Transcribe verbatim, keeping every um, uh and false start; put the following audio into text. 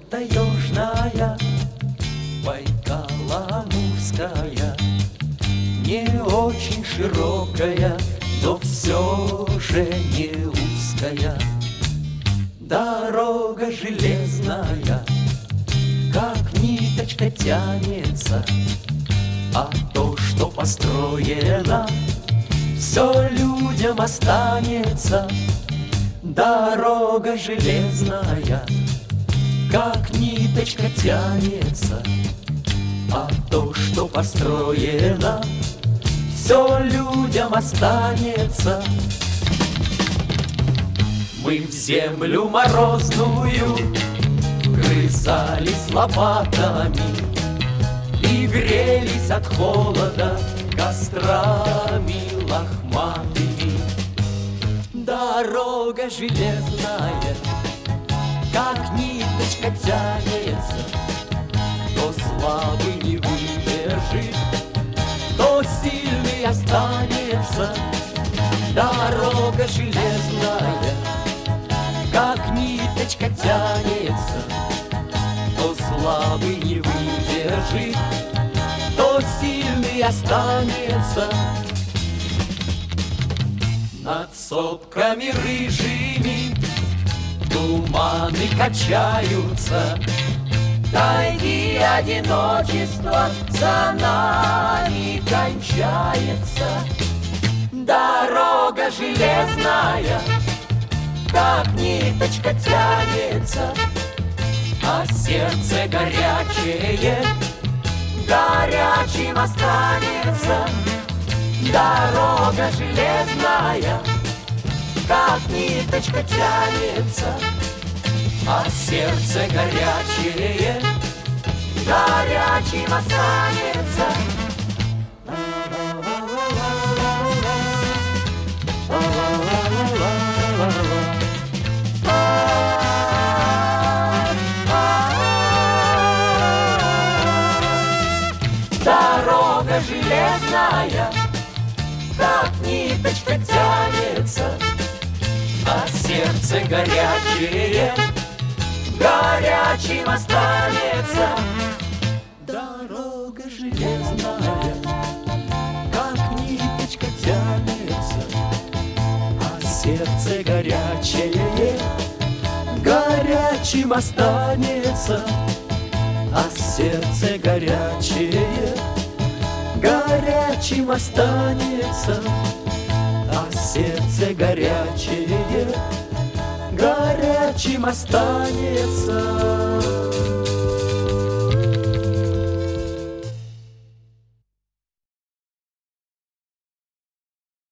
таежная, Байкало-Амурская, не очень широкая, но все же не узкая. Дорога железная, как ниточка тянется, а то, что построено, все людям останется. Дорога железная, как ниточка тянется, а то, что построено, все людям останется. Мы в землю морозную вгрызались лопатами и грелись от холода кострами лохматыми. Дорога железная, как ниточка тянется, кто слабый не выдержит, кто сильный останется. Дорога железная, как ниточка тянется, кто слабый не выдержит, кто сильный останется. Над сопками рыжими туманы качаются, тайги одиночества за нами кончается. Дорога железная, как ниточка тянется, а сердце горячее горячим останется. Дорога железная, как ниточка тянется, а сердце горячее горячим останется. Дорога железная, как ниточка тянется, а сердце горячее горячим останется. Дорога железная, как ниточка тянется, а сердце горячее горячим останется. А сердце горячее горячим останется, а сердце горячее горячим останется.